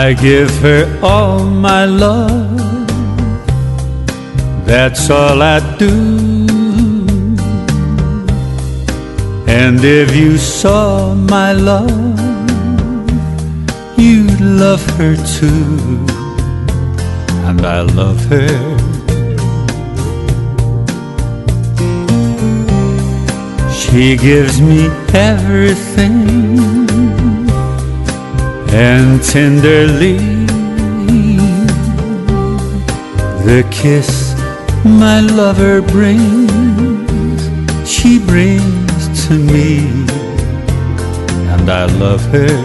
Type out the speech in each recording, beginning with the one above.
I give her all my love, that's all I do. And if you saw my love, you'd love her too. And I love her. She gives me everything, and tenderly the kiss my lover brings, she brings to me, and I love her.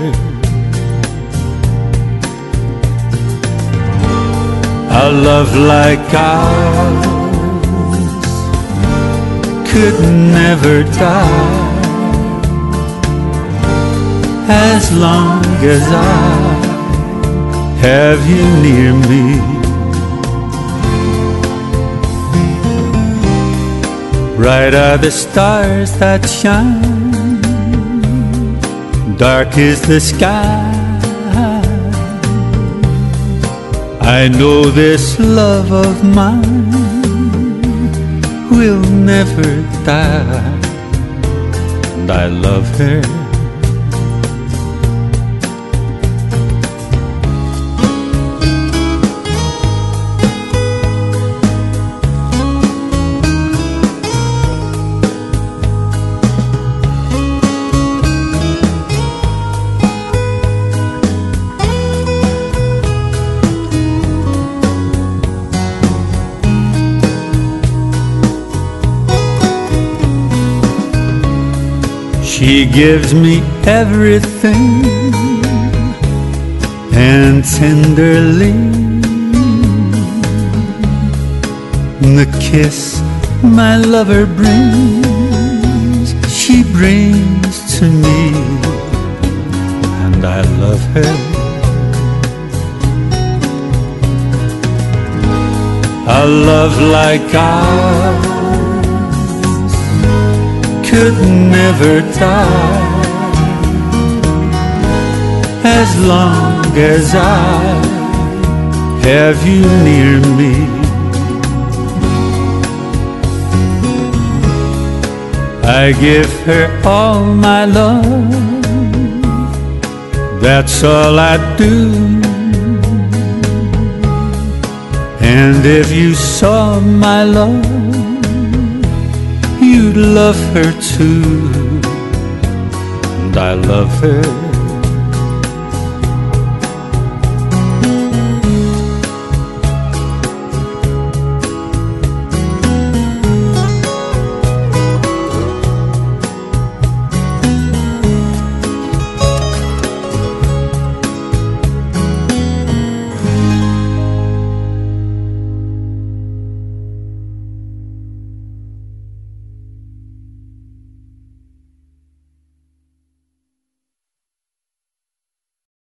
A love like ours could never die, as long as I have you near me. Bright are the stars that shine, dark is the sky. I know this love of mine will never die, and I love her. She gives me everything, and tenderly the kiss my lover brings, she brings to me, and I love her. A love like ours could never die, as long as I have you near me. I give her all my love, that's all I do. And if you saw my love, you'd love her too, and I love her.